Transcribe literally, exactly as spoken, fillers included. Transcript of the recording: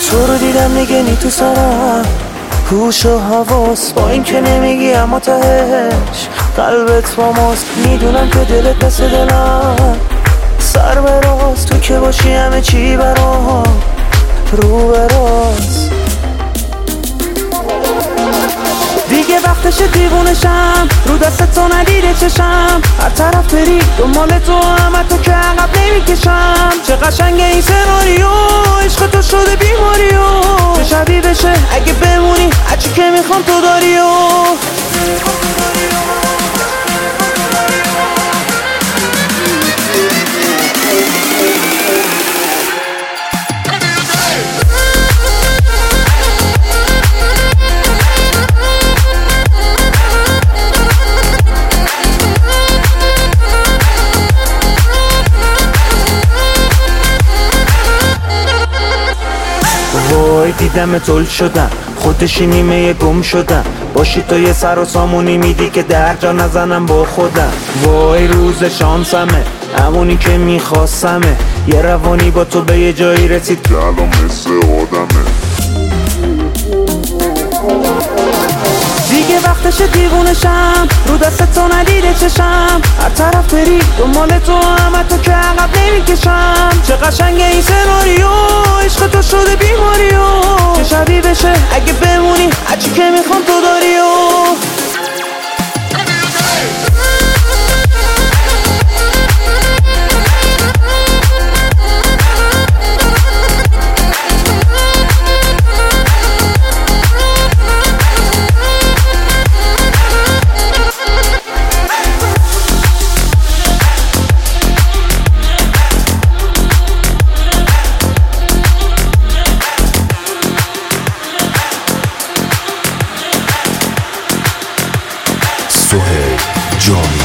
تو رو دیدم دیگه نی تو سرم، هوش و حواس با این که نمیگی اما تهش قلبت با ماست. میدونم که دلت مثل دلم سر به راست، تو که باشی همه چی برام رو به راست. دیگه وقتش دیوونشم، رو دست تو ندیده چشم، هر طرف بری دنبال تو همه تو که عقب نمیکشم. چه قشنگه این سناریو، عشق تو شده بیماریو، چه شبیه بشه اگه بمونی هرچی که میخوام تو داریو. وای دیدم تول شدم، خودشی نیمه گم شدم، باشی تو یه سر و سامونی میدی که در جا نزنم با خودم. وای روز شانسمه، همونی که میخواستمه، یه روانی با تو به یه جایی رسید که الان مثل آدمه. دیگه وقتش دیوونشم، رو دست تو ندیده چشم، هر طرف بری دنبال تو همه تو که عقب نمیکشم. چه قشنگه این سناریو، عشق تو شده بیماریو، چه شبیه بشه اگه بمونی هرچی که میخوام تو داریو. Sohel John